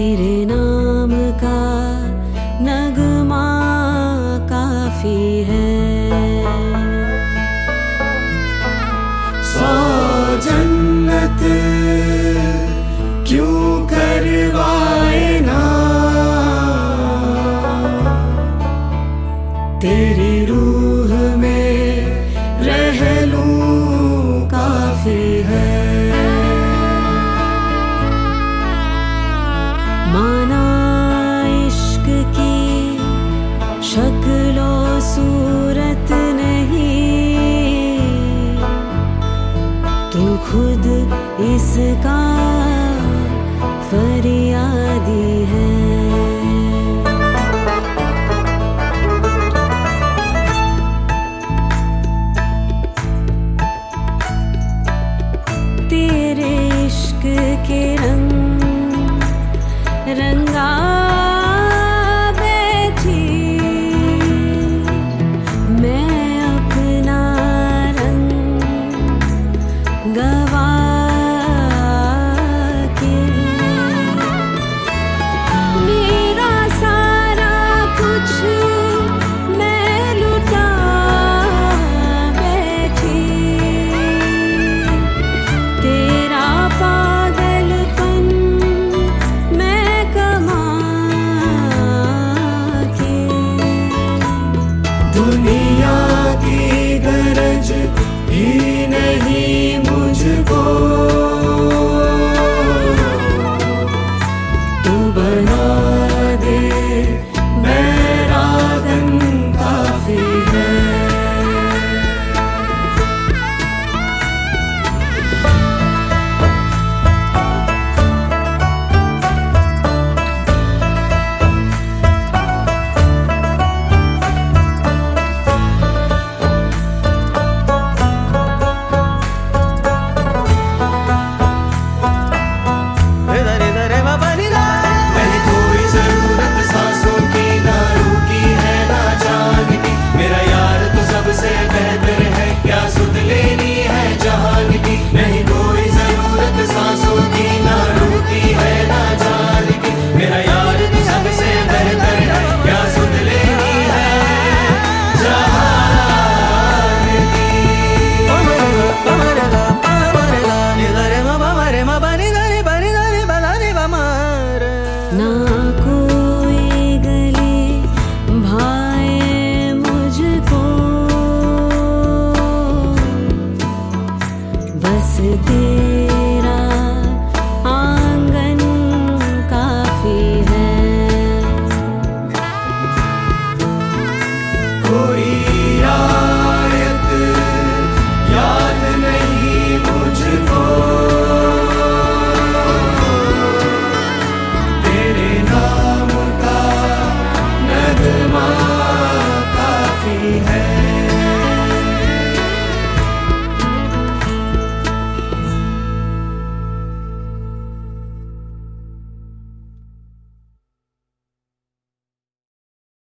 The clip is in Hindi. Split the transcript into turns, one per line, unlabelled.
तेरे नाम का नगमा काफी है।
सौ जन्नत क्यों करवाए ना, तेरी रूह में रह लूं काफी है।
माना इश्क की शक्लो सूरत नहीं, तू खुद इसका फरियादी है। तेरे इश्क के रंगा बैठी मैं अपना रंग गवा के। मेरा सारा कुछ मैं लुटा बैठी, तेरा पागलपन मैं कमा के।
दुनिया की गरज भी नहीं मुझको, तू बना दे बैरागन काफी है।
ना